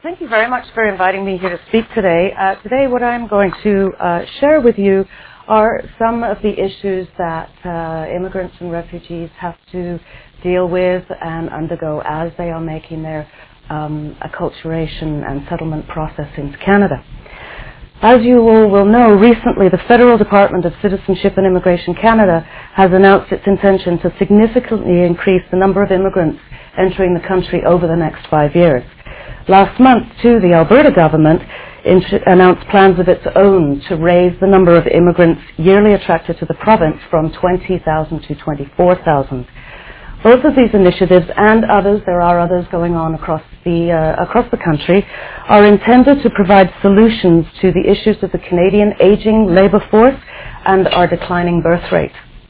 Thank you very much for inviting me here to speak today. Today what I'm going to share with you are some of the issues that immigrants and refugees have to deal with and undergo as they are making their acculturation and settlement process into Canada. As you all will know, recently the Federal Department of Citizenship and Immigration Canada has announced its intention to significantly increase the number of immigrants entering the country over the next 5 years. Last month, too, the Alberta government announced plans of its own to raise the number of immigrants yearly attracted to the province from 20,000 to 24,000. Both of these initiatives and others, there are others going on across the country, are intended to provide solutions to the issues of the Canadian aging labour force and our declining birth rate.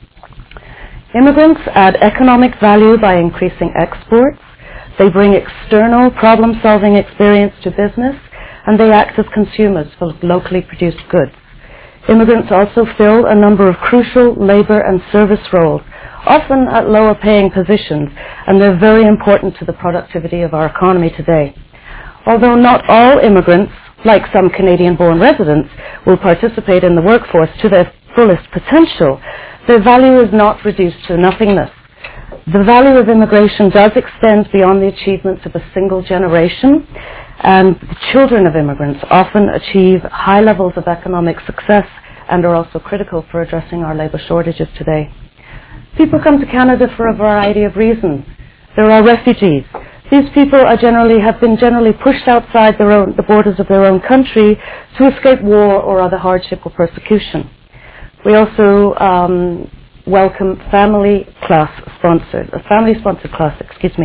Immigrants add economic value by increasing exports. They bring external problem-solving experience to business, and they act as consumers for locally produced goods. Immigrants also fill a number of crucial labour and service roles, often at lower-paying positions, and they're very important to the productivity of our economy today. Although not all immigrants, like some Canadian-born residents, will participate in the workforce to their fullest potential, their value is not reduced to nothingness. The value of immigration does extend beyond the achievements of a single generation, and the children of immigrants often achieve high levels of economic success and are also critical for addressing our labour shortages today. People come to Canada for a variety of reasons. There are refugees. These people have been generally pushed outside the borders of their own country to escape war or other hardship or persecution. We also welcome family-sponsored class.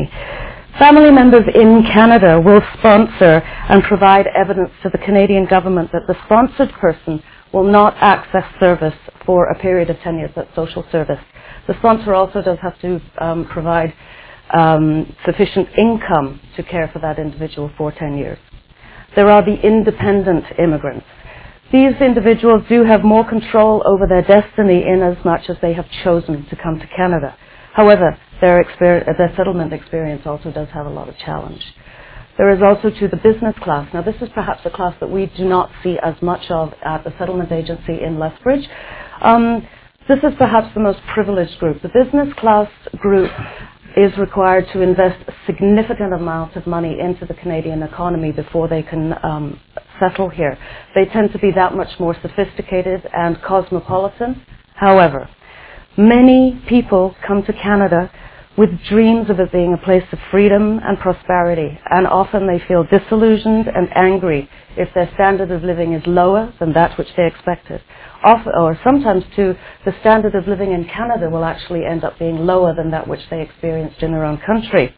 Family members in Canada will sponsor and provide evidence to the Canadian government that the sponsored person will not access service for a period of 10 years, that's social service. The sponsor also does have to provide sufficient income to care for that individual for 10 years. There are the independent immigrants. These individuals do have more control over their destiny in as much as they have chosen to come to Canada. However, their settlement experience also does have a lot of challenge. There is also to the business class. Now this is perhaps a class that we do not see as much of at the settlement agency in Lethbridge. This is perhaps the most privileged group. The business class group is required to invest a significant amount of money into the Canadian economy before they can settle here. They tend to be that much more sophisticated and cosmopolitan. However, many people come to Canada with dreams of it being a place of freedom and prosperity, and often they feel disillusioned and angry if their standard of living is lower than that which they expected. Or sometimes, too, the standard of living in Canada will actually end up being lower than that which they experienced in their own country.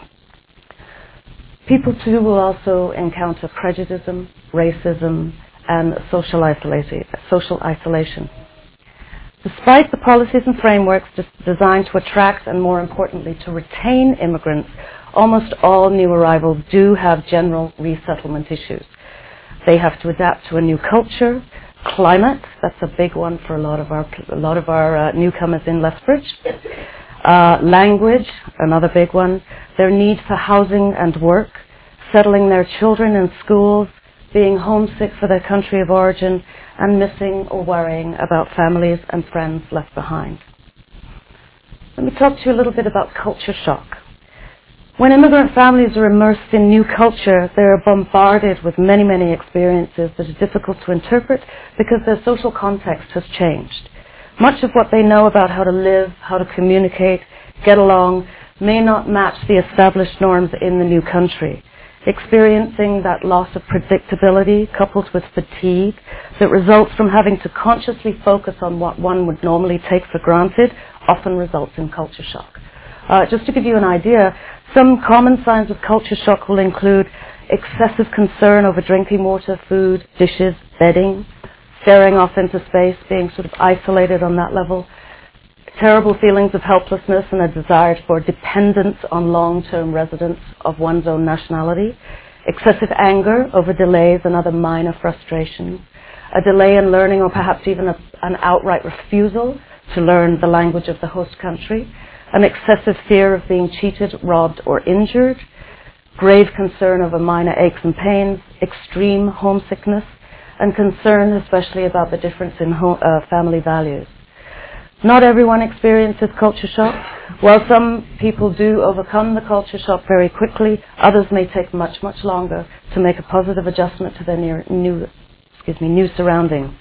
People, too, will also encounter prejudice, racism, and social isolation. Despite the policies and frameworks designed to attract and, more importantly, to retain immigrants, almost all new arrivals do have general resettlement issues. They have to adapt to a new culture, climate, that's a big one for a lot of our newcomers in Lethbridge. Language, another big one. Their need for housing and work, settling their children in schools, being homesick for their country of origin, and missing or worrying about families and friends left behind. Let me talk to you a little bit about culture shock. When immigrant families are immersed in new culture, they are bombarded with many, many experiences that are difficult to interpret because their social context has changed. Much of what they know about how to live, how to communicate, get along, may not match the established norms in the new country. Experiencing that loss of predictability coupled with fatigue that results from having to consciously focus on what one would normally take for granted often results in culture shock. Just to give you an idea, some common signs of culture shock will include excessive concern over drinking water, food, dishes, bedding, staring off into space, being sort of isolated on that level, terrible feelings of helplessness and a desire for dependence on long-term residents of one's own nationality, excessive anger over delays and other minor frustrations, a delay in learning or perhaps even an outright refusal to learn the language of the host country, an excessive fear of being cheated, robbed or injured, grave concern over minor aches and pains, extreme homesickness, and concern especially about the difference in family values. Not everyone experiences culture shock. While some people do overcome the culture shock very quickly, others may take much, much longer to make a positive adjustment to their new surroundings.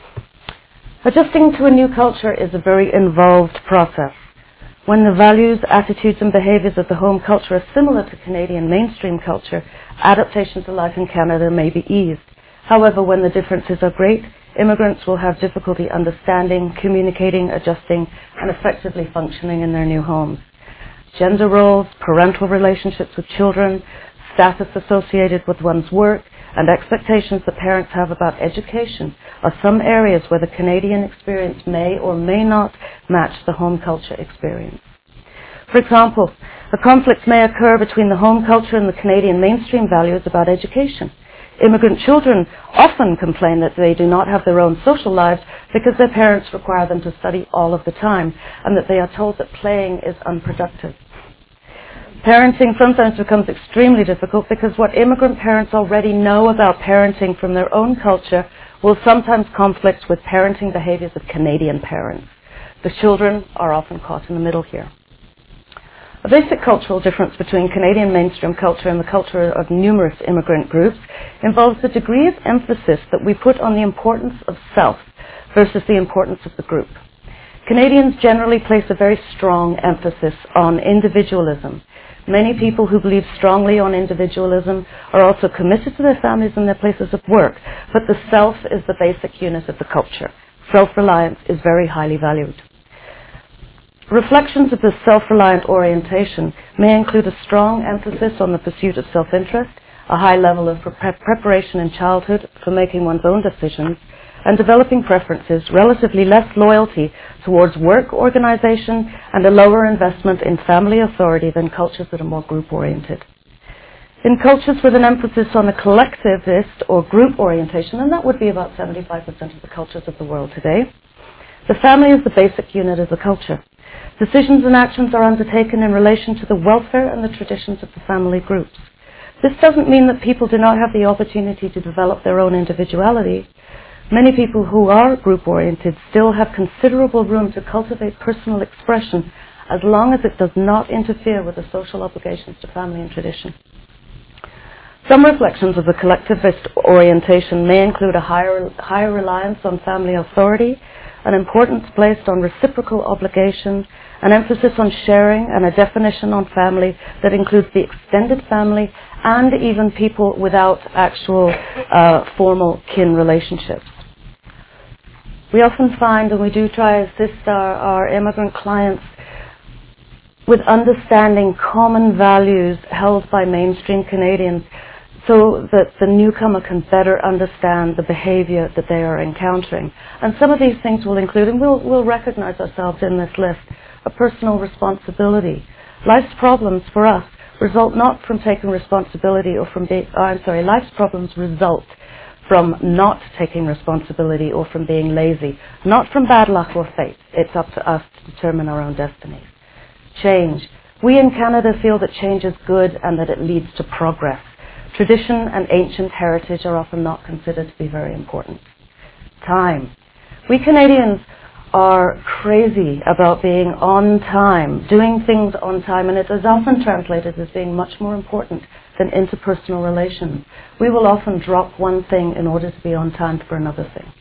Adjusting to a new culture is a very involved process. When the values, attitudes, and behaviors of the home culture are similar to Canadian mainstream culture, adaptation to life in Canada may be eased. However, when the differences are great, immigrants will have difficulty understanding, communicating, adjusting, and effectively functioning in their new homes. Gender roles, parental relationships with children, status associated with one's work, and expectations that parents have about education are some areas where the Canadian experience may or may not match the home culture experience. For example, a conflict may occur between the home culture and the Canadian mainstream values about education. Immigrant children often complain that they do not have their own social lives because their parents require them to study all of the time and that they are told that playing is unproductive. Parenting sometimes becomes extremely difficult because what immigrant parents already know about parenting from their own culture will sometimes conflict with parenting behaviors of Canadian parents. The children are often caught in the middle here. A basic cultural difference between Canadian mainstream culture and the culture of numerous immigrant groups involves the degree of emphasis that we put on the importance of self versus the importance of the group. Canadians generally place a very strong emphasis on individualism. Many people who believe strongly on individualism are also committed to their families and their places of work, but the self is the basic unit of the culture. Self-reliance is very highly valued. Reflections of this self-reliant orientation may include a strong emphasis on the pursuit of self-interest, a high level of preparation in childhood for making one's own decisions, and developing preferences, relatively less loyalty towards work organization, and a lower investment in family authority than cultures that are more group-oriented. In cultures with an emphasis on a collectivist or group orientation, and that would be about 75% of the cultures of the world today, the family is the basic unit of the culture. Decisions and actions are undertaken in relation to the welfare and the traditions of the family groups. This doesn't mean that people do not have the opportunity to develop their own individuality. Many people who are group-oriented still have considerable room to cultivate personal expression as long as it does not interfere with the social obligations to family and tradition. Some reflections of the collectivist orientation may include a higher reliance on family authority, an importance placed on reciprocal obligation, an emphasis on sharing, and a definition on family that includes the extended family and even people without actual formal kin relationships. We often find, and we do try to assist our immigrant clients with understanding common values held by mainstream Canadians so that the newcomer can better understand the behavior that they are encountering. And some of these things will include, and we'll recognize ourselves in this list, a personal responsibility. Life's problems for us result not from taking responsibility or from life's problems result from not taking responsibility or from being lazy, not from bad luck or fate. It's up to us to determine our own destinies. Change. We in Canada feel that change is good and that it leads to progress. Tradition and ancient heritage are often not considered to be very important. Time. We Canadians are crazy about being on time, doing things on time, and it is often translated as being much more important than interpersonal relations. We will often drop one thing in order to be on time for another thing.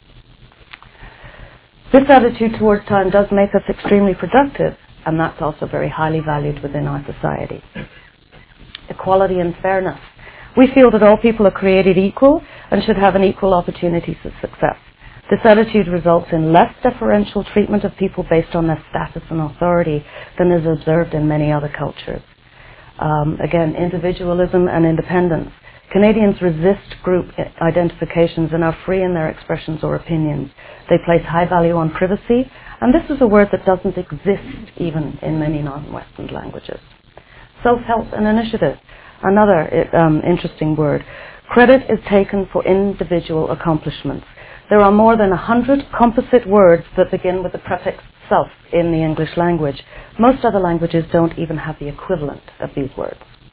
This attitude towards time does make us extremely productive, and that's also very highly valued within our society. Equality and fairness. We feel that all people are created equal and should have an equal opportunity for success. This attitude results in less deferential treatment of people based on their status and authority than is observed in many other cultures. Again, individualism and independence. Canadians resist group identifications and are free in their expressions or opinions. They place high value on privacy, and this is a word that doesn't exist even in many non-Western languages. Self-help and initiative. Another interesting word. Credit is taken for individual accomplishments. There are more than 100 composite words that begin with the prefix self in the English language. Most other languages don't even have the equivalent of these words.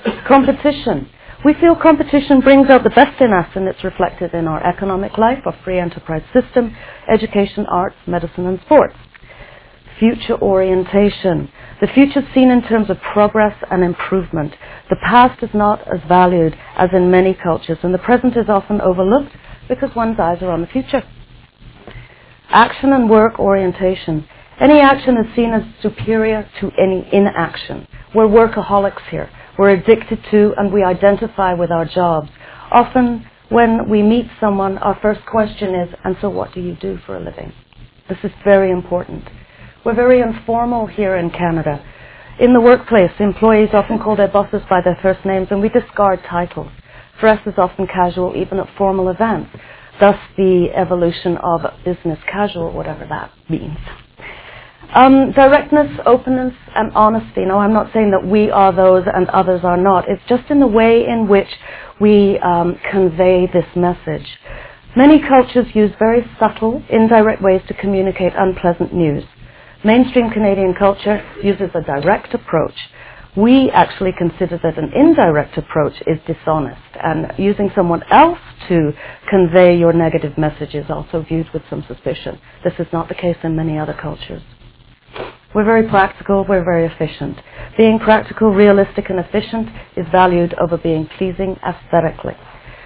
Competition. We feel competition brings out the best in us, and it's reflected in our economic life, our free enterprise system, education, arts, medicine and sports. Future orientation. The future is seen in terms of progress and improvement. The past is not as valued as in many cultures, and the present is often overlooked because one's eyes are on the future. Action and work orientation. Any action is seen as superior to any inaction. We're workaholics here. We're addicted to and we identify with our jobs. Often when we meet someone, our first question is, and so what do you do for a living? This is very important. We're very informal here in Canada. In the workplace, employees often call their bosses by their first names and we discard titles. Dress is often casual, even at formal events. Thus the evolution of business casual, whatever that means. Directness, openness and honesty. Now, I'm not saying that we are those and others are not. It's just in the way in which we convey this message. Many cultures use very subtle, indirect ways to communicate unpleasant news. Mainstream Canadian culture uses a direct approach. We actually consider that an indirect approach is dishonest, and using someone else to convey your negative message is also viewed with some suspicion. This is not the case in many other cultures. We're very practical, we're very efficient. Being practical, realistic and efficient is valued over being pleasing aesthetically.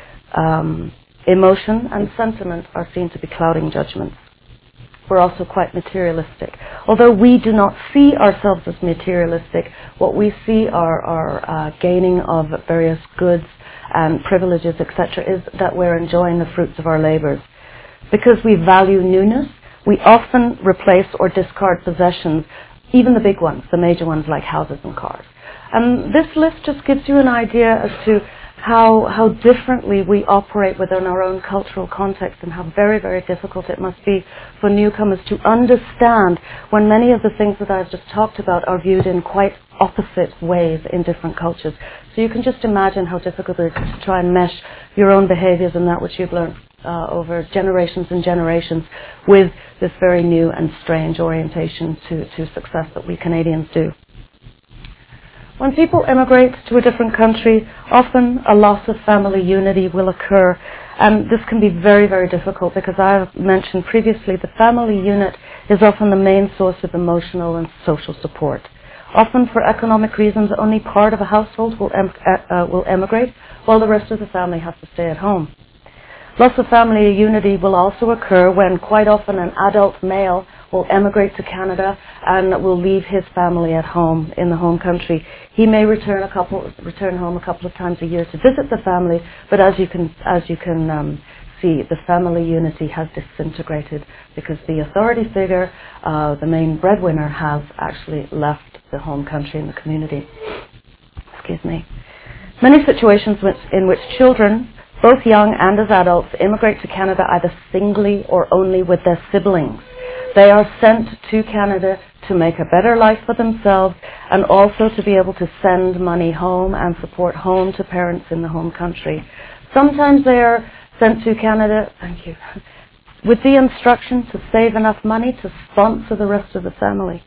Emotion and sentiment are seen to be clouding judgments. We're also quite materialistic. Although we do not see ourselves as materialistic, what we see are gaining of various goods and privileges, etc., is that we're enjoying the fruits of our labors. Because we value newness, we often replace or discard possessions, even the big ones, the major ones like houses and cars. And this list just gives you an idea as to how differently we operate within our own cultural context and how very, very difficult it must be for newcomers to understand when many of the things that I've just talked about are viewed in quite opposite ways in different cultures. So you can just imagine how difficult it is to try and mesh your own behaviors and that which you've learned over generations and generations with this very new and strange orientation to success that we Canadians do. When people immigrate to a different country, often a loss of family unity will occur, and this can be very, very difficult because I've mentioned previously the family unit is often the main source of emotional and social support. Often for economic reasons, only part of a household will emigrate, while the rest of the family has to stay at home. Loss of family unity will also occur when quite often an adult male will emigrate to Canada and will leave his family at home in the home country. He may return home a couple of times a year to visit the family, but as you can see, the family unity has disintegrated because the authority figure, the main breadwinner, has actually left the home country and the community. Excuse me. Many situations in which children, both young and as adults, immigrate to Canada either singly or only with their siblings. They are sent to Canada to make a better life for themselves and also to be able to send money home and support home to parents in the home country. Sometimes they are sent to Canada, with the instruction to save enough money to sponsor the rest of the family.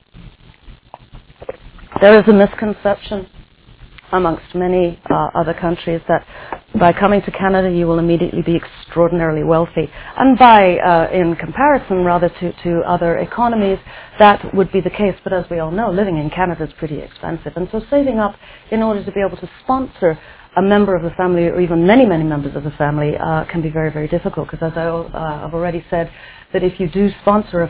There is a misconception amongst many other countries that by coming to Canada you will immediately be extraordinarily wealthy, and in comparison rather to other economies that would be the case, but as we all know, living in Canada is pretty expensive, and so saving up in order to be able to sponsor a member of the family or even many members of the family can be very, very difficult, because as I've already said, that if you do sponsor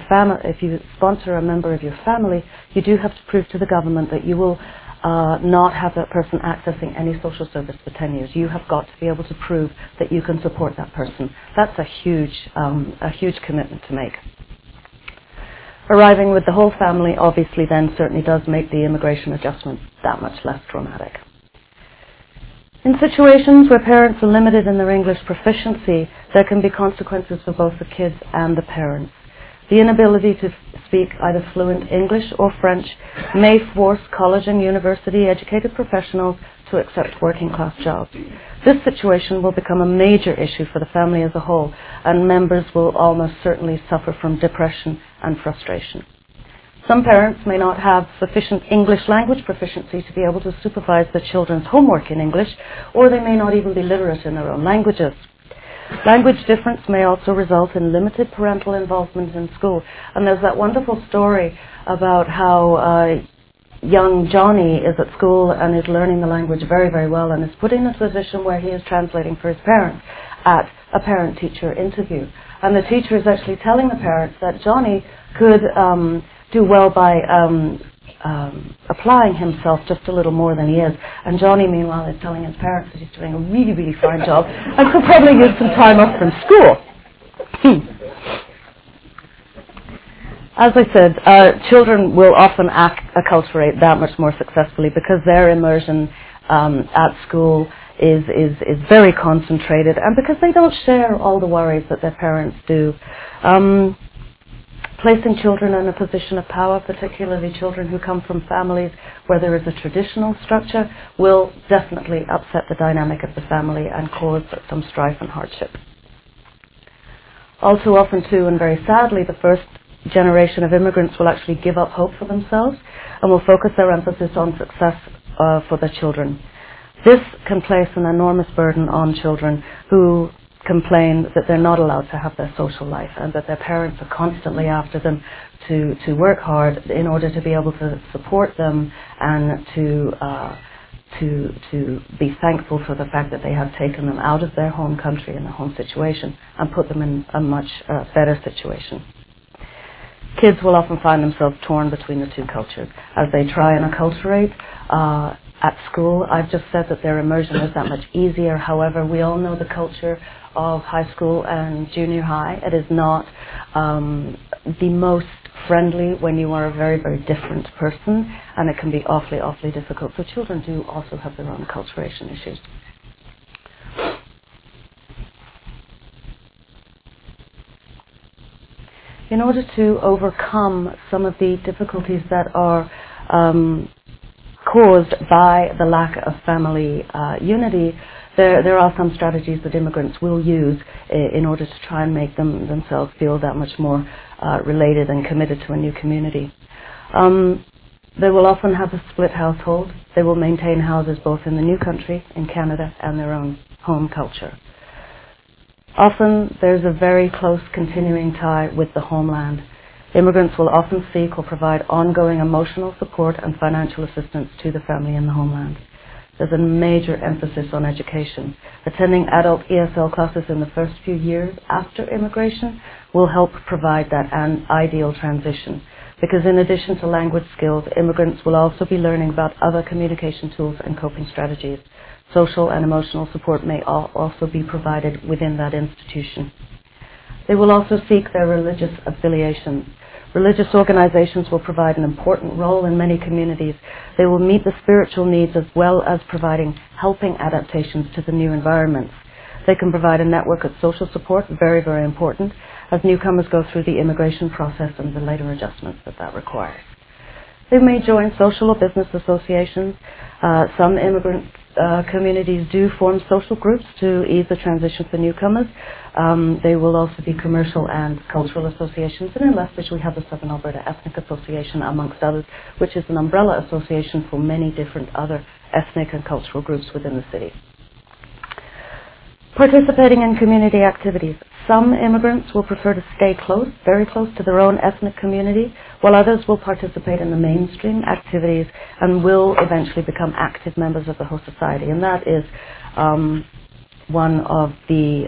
a member of your family, you do have to prove to the government that you will not have that person accessing any social service for 10 years. You have got to be able to prove that you can support that person. That's a huge commitment to make. Arriving with the whole family obviously then certainly does make the immigration adjustment that much less traumatic. In situations where parents are limited in their English proficiency, there can be consequences for both the kids and the parents. The inability to speak either fluent English or French may force college and university educated professionals to accept working class jobs. This situation will become a major issue for the family as a whole, and members will almost certainly suffer from depression and frustration. Some parents may not have sufficient English language proficiency to be able to supervise their children's homework in English, or they may not even be literate in their own languages. Language difference may also result in limited parental involvement in school. And there's that wonderful story about how young Johnny is at school and is learning the language very, very well and is put in a position where he is translating for his parents at a parent-teacher interview. And the teacher is actually telling the parents that Johnny could do well by applying himself just a little more than he is. And Johnny, meanwhile, is telling his parents that he's doing a really, really fine job and could probably use some time off from school. As I said, children will often acculturate that much more successfully because their immersion at school is very concentrated, and because they don't share all the worries that their parents do. Placing children in a position of power, particularly children who come from families where there is a traditional structure, will definitely upset the dynamic of the family and cause some strife and hardship. All too often, too, and very sadly, the first generation of immigrants will actually give up hope for themselves and will focus their emphasis on success for their children. This can place an enormous burden on children who complain that they're not allowed to have their social life and that their parents are constantly after them to work hard in order to be able to support them and to be thankful for the fact that they have taken them out of their home country and their home situation and put them in a much better situation. Kids will often find themselves torn between the two cultures as they try and acculturate at school. I've just said that their immersion is that much easier. However, we all know the culture of high school and junior high. It is not the most friendly when you are a very, very different person, and it can be awfully, awfully difficult. So children do also have their own acculturation issues. In order to overcome some of the difficulties that are caused by the lack of family unity, there are some strategies that immigrants will use in order to try and make themselves feel that much more related and committed to a new community. They will often have a split household. They will maintain houses both in the new country, in Canada, and their own home culture. Often there's a very close continuing tie with the homeland. Immigrants will often seek or provide ongoing emotional support and financial assistance to the family in the homeland. There's a major emphasis on education. Attending adult ESL classes in the first few years after immigration will help provide that an ideal transition, because in addition to language skills, immigrants will also be learning about other communication tools and coping strategies. Social and emotional support may also be provided within that institution. They will also seek their religious affiliations. Religious organizations will provide an important role in many communities. They will meet the spiritual needs as well as providing helping adaptations to the new environments. They can provide a network of social support, very, very important, as newcomers go through the immigration process and the later adjustments that requires. They may join social or business associations. Some immigrant communities do form social groups to ease the transition for newcomers. They will also be commercial and cultural associations, and in Lethbridge we have the Southern Alberta Ethnic Association, amongst others, which is an umbrella association for many different other ethnic and cultural groups within the city. Participating in community activities. Some immigrants will prefer to stay close, very close to their own ethnic community, while others will participate in the mainstream activities and will eventually become active members of the host society. And that is one of the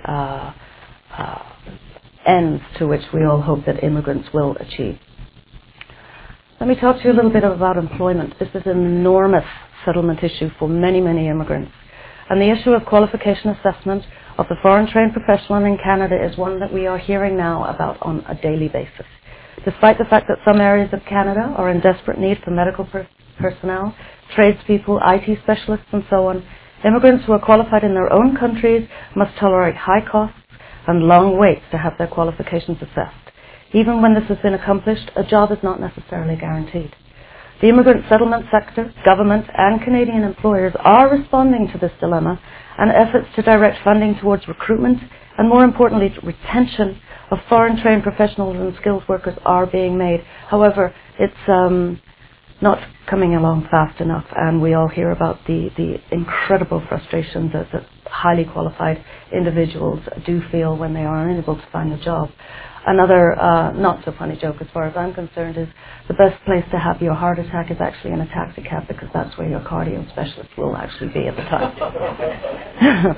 ends to which we all hope that immigrants will achieve. Let me talk to you a little bit about employment. This is an enormous settlement issue for many, many immigrants. And the issue of qualification assessment of the foreign trained professional in Canada is one that we are hearing now about on a daily basis. Despite the fact that some areas of Canada are in desperate need for medical personnel, tradespeople, IT specialists and so on, immigrants who are qualified in their own countries must tolerate high costs and long waits to have their qualifications assessed. Even when this has been accomplished, a job is not necessarily guaranteed. The immigrant settlement sector, government and Canadian employers are responding to this dilemma, and efforts to direct funding towards recruitment, and more importantly, retention of foreign trained professionals and skilled workers are being made. However, it's not coming along fast enough, and we all hear about the incredible frustration that highly qualified individuals do feel when they are unable to find a job. Another not so funny joke as far as I'm concerned is the best place to have your heart attack is actually in a taxi cab, because that's where your cardio specialist will actually be at the time.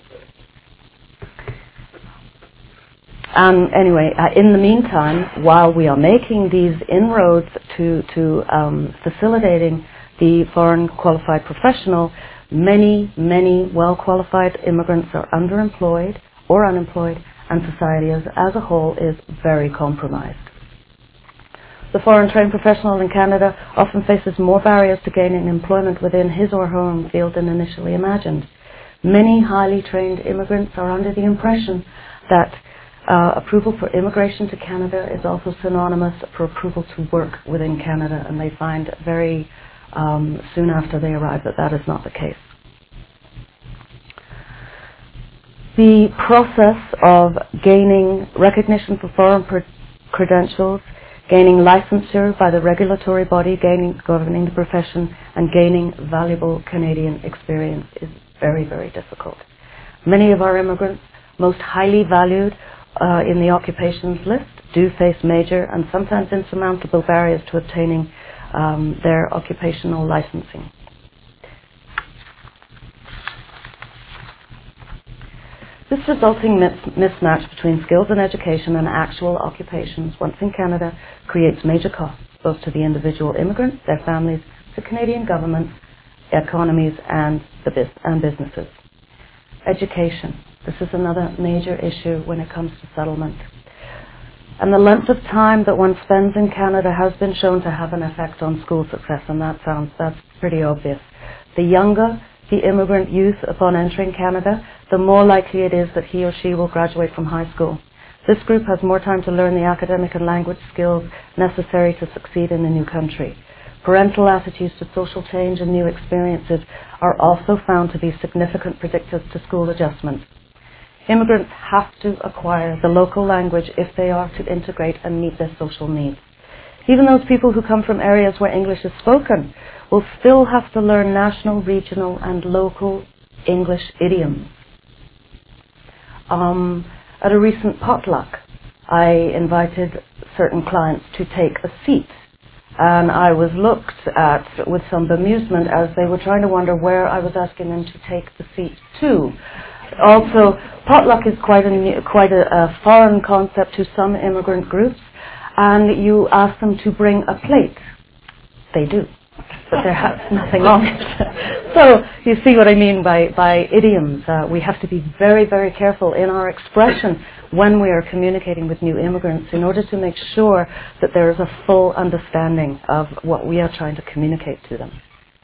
Anyway, in the meantime, while we are making these inroads to facilitating the foreign qualified professional, many well-qualified immigrants are underemployed or unemployed, and society as a whole is very compromised. The foreign trained professional in Canada often faces more barriers to gaining employment within his or her own field than initially imagined. Many highly trained immigrants are under the impression that approval for immigration to Canada is also synonymous for approval to work within Canada, and they find very soon after they arrive that that is not the case. The process of gaining recognition for foreign credentials, gaining licensure by the regulatory body governing the profession, and gaining valuable Canadian experience is very difficult. Many of our immigrants, most highly valued in the occupations list, do face major and sometimes insurmountable barriers to obtaining their occupational licensing. This resulting mismatch between skills and education and actual occupations once in Canada creates major costs both to the individual immigrants, their families, to Canadian governments, economies, and businesses. Education. This is another major issue when it comes to settlement. And the length of time that one spends in Canada has been shown to have an effect on school success, and that's pretty obvious. The younger the immigrant youth upon entering Canada, the more likely it is that he or she will graduate from high school. This group has more time to learn the academic and language skills necessary to succeed in a new country. Parental attitudes to social change and new experiences are also found to be significant predictors to school adjustment. Immigrants have to acquire the local language if they are to integrate and meet their social needs. Even those people who come from areas where English is spoken will still have to learn national, regional, and local English idioms. At a recent potluck, I invited certain clients to take a seat, and I was looked at with some bemusement as they were trying to wonder where I was asking them to take the seat to. Also, potluck is quite a foreign concept to some immigrant groups, and you ask them to bring a plate. They do, but there has nothing on it. So you see what I mean by idioms. We have to be very careful in our expression when we are communicating with new immigrants in order to make sure that there is a full understanding of what we are trying to communicate to them.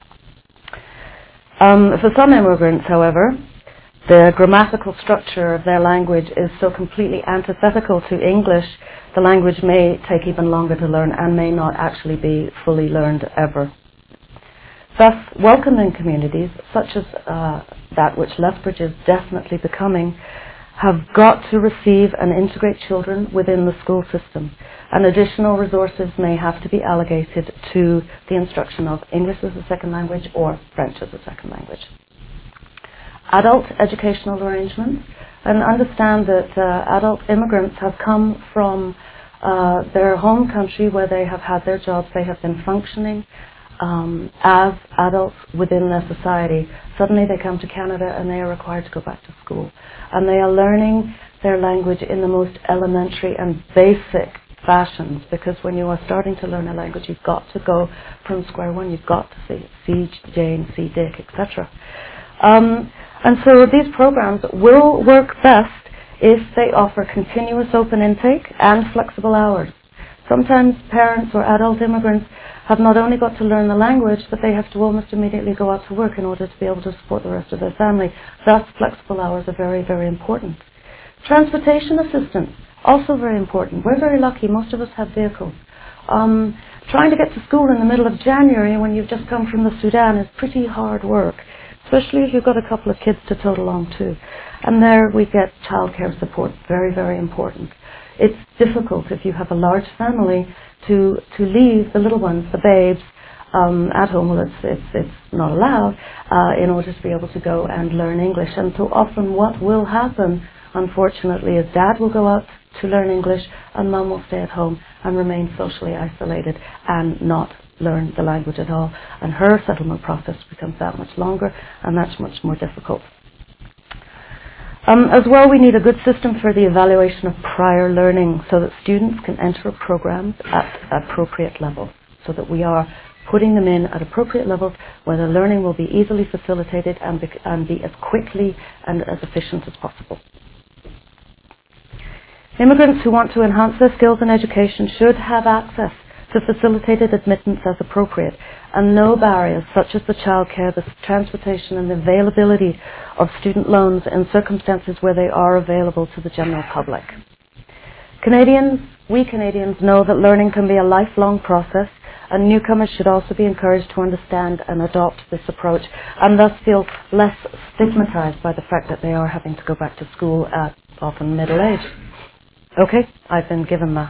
For some immigrants, however, the grammatical structure of their language is so completely antithetical to English, the language may take even longer to learn and may not actually be fully learned ever. Thus, welcoming communities, such as that which Lethbridge is definitely becoming, have got to receive and integrate children within the school system, and additional resources may have to be allocated to the instruction of English as a second language or French as a second language. Adult educational arrangements, and understand that adult immigrants have come from their home country where they have had their jobs, they have been functioning as adults within their society. Suddenly they come to Canada and they are required to go back to school. And they are learning their language in the most elementary and basic fashions, because when you are starting to learn a language, you've got to go from square one. You've got to see Jane, see Dick, etc. And so these programs will work best if they offer continuous open intake and flexible hours. Sometimes parents or adult immigrants have not only got to learn the language, but they have to almost immediately go out to work in order to be able to support the rest of their family. Thus, flexible hours are very important. Transportation assistance, also very important. We're very lucky. Most of us have vehicles. Trying to get to school in the middle of January when you've just come from the Sudan is pretty hard work. especially if you've got a couple of kids to tote along too. And there we get childcare support, very, very important. It's difficult if you have a large family to leave the little ones, the babes, at home. Well, it's not allowed in order to be able to go and learn English. And so often what will happen, unfortunately, is dad will go out to learn English and mum will stay at home and remain socially isolated and not learn the language at all. And her settlement process becomes that much longer and that's much more difficult. As well, we need a good system for the evaluation of prior learning so that students can enter programs at appropriate levels, so that we are putting them in at appropriate levels where the learning will be easily facilitated and be as quickly and as efficient as possible. Immigrants who want to enhance their skills in education should have access to facilitated admittance as appropriate, and no barriers such as the childcare, the transportation and the availability of student loans in circumstances where they are available to the general public. We Canadians know that learning can be a lifelong process, and newcomers should also be encouraged to understand and adopt this approach and thus feel less stigmatized by the fact that they are having to go back to school at often middle age. Okay, I've been given that.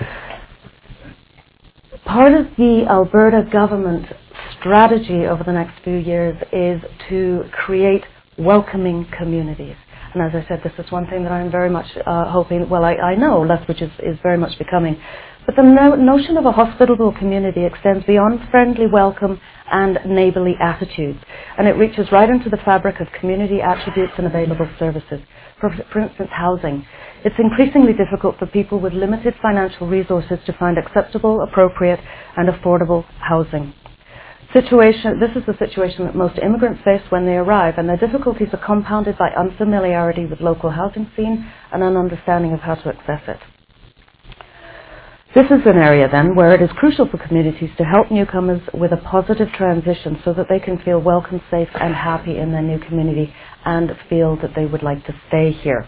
Part of the Alberta government strategy over the next few years is to create welcoming communities. And as I said, this is one thing that I'm very much hoping, well, I know Lethbridge is very much becoming. But the notion of a hospitable community extends beyond friendly welcome and neighbourly attitudes. And it reaches right into the fabric of community attributes and available services. For instance, housing. It's increasingly difficult for people with limited financial resources to find acceptable, appropriate and affordable housing. This is the situation that most immigrants face when they arrive, and their difficulties are compounded by unfamiliarity with local housing scene and an understanding of how to access it. This is an area then where it is crucial for communities to help newcomers with a positive transition so that they can feel welcome, safe and happy in their new community and feel that they would like to stay here.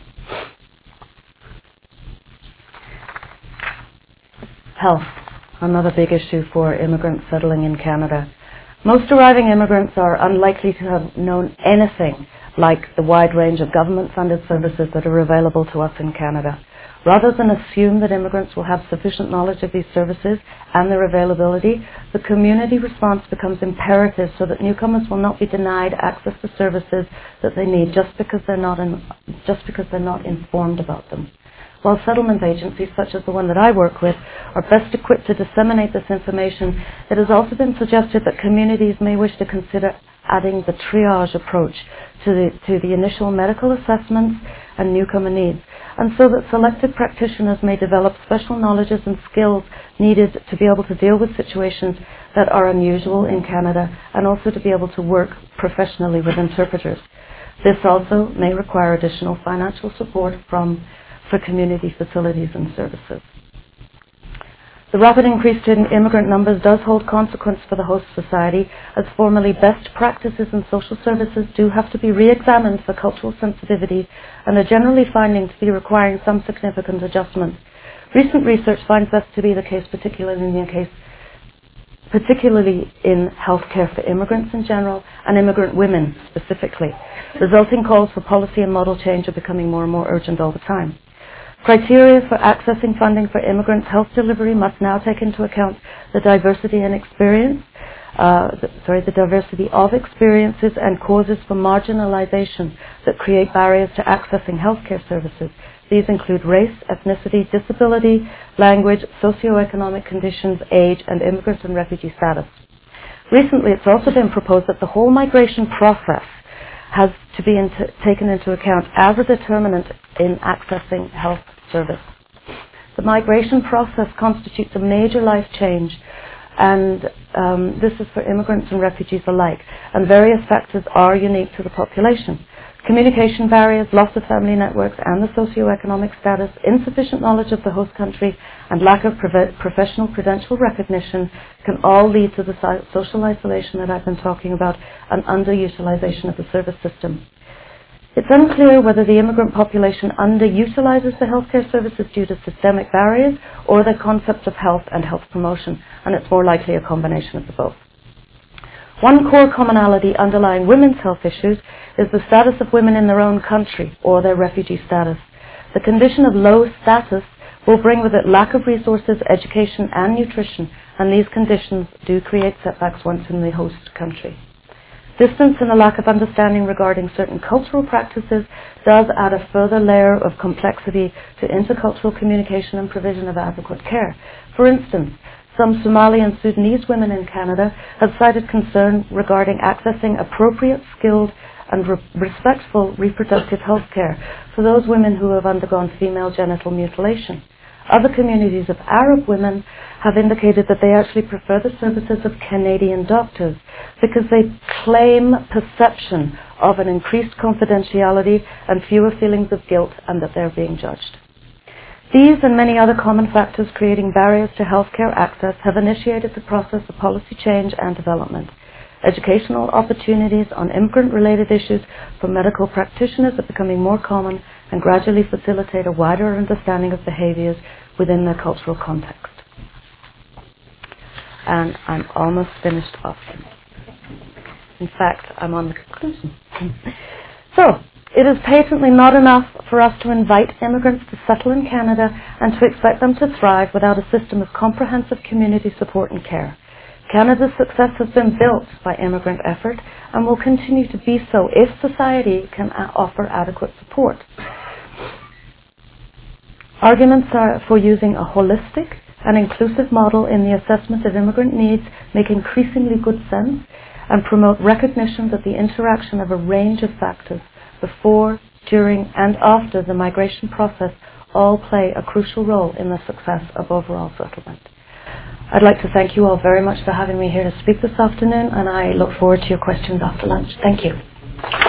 Health, another big issue for immigrants settling in Canada. Most arriving immigrants are unlikely to have known anything like the wide range of government-funded services that are available to us in Canada. Rather than assume that immigrants will have sufficient knowledge of these services and their availability, the community response becomes imperative so that newcomers will not be denied access to services that they need just because they're not informed about them. While settlement agencies, such as the one that I work with, are best equipped to disseminate this information, it has also been suggested that communities may wish to consider adding the triage approach to the initial medical assessments and newcomer needs, and so that selected practitioners may develop special knowledges and skills needed to be able to deal with situations that are unusual in Canada and also to be able to work professionally with interpreters. This also may require additional financial support for community facilities and services. The rapid increase in immigrant numbers does hold consequence for the host society, as formerly best practices in social services do have to be re-examined for cultural sensitivity and are generally finding to be requiring some significant adjustment. Recent research finds this to be the case, particularly in healthcare for immigrants in general and immigrant women specifically. Resulting calls for policy and model change are becoming more and more urgent all the time. Criteria for accessing funding for immigrants' health delivery must now take into account the diversity of experiences and causes for marginalization that create barriers to accessing healthcare services. These include race, ethnicity, disability, language, socioeconomic conditions, age, and immigrant and refugee status. Recently, it's also been proposed that the whole migration process has to be taken into account as a determinant in accessing health service. The migration process constitutes a major life change, and this is for immigrants and refugees alike, and various factors are unique to the population. Communication barriers, loss of family networks and the socioeconomic status, insufficient knowledge of the host country, and lack of professional credential recognition can all lead to the social isolation that I've been talking about and underutilization of the service system. It's unclear whether the immigrant population underutilizes the healthcare services due to systemic barriers or their concepts of health and health promotion, and it's more likely a combination of the both. One core commonality underlying women's health issues is the status of women in their own country or their refugee status. The condition of low status will bring with it lack of resources, education and nutrition, and these conditions do create setbacks once in the host country. Distance and a lack of understanding regarding certain cultural practices does add a further layer of complexity to intercultural communication and provision of adequate care. For instance, some Somali and Sudanese women in Canada have cited concern regarding accessing appropriate, skilled and respectful reproductive health care for those women who have undergone female genital mutilation. Other communities of Arab women have indicated that they actually prefer the services of Canadian doctors because they claim perception of an increased confidentiality and fewer feelings of guilt and that they're being judged. These and many other common factors creating barriers to healthcare access have initiated the process of policy change and development. Educational opportunities on immigrant-related issues for medical practitioners are becoming more common and gradually facilitate a wider understanding of behaviors within their cultural context. And I'm almost finished off. In fact, I'm on the conclusion. So, it is patently not enough for us to invite immigrants to settle in Canada and to expect them to thrive without a system of comprehensive community support and care. Canada's success has been built by immigrant effort and will continue to be so if society can offer adequate support. Arguments for using a holistic and inclusive model in the assessment of immigrant needs make increasingly good sense and promote recognition that the interaction of a range of factors before, during and after the migration process all play a crucial role in the success of overall settlement. I'd like to thank you all very much for having me here to speak this afternoon, and I look forward to your questions after lunch. Thank you.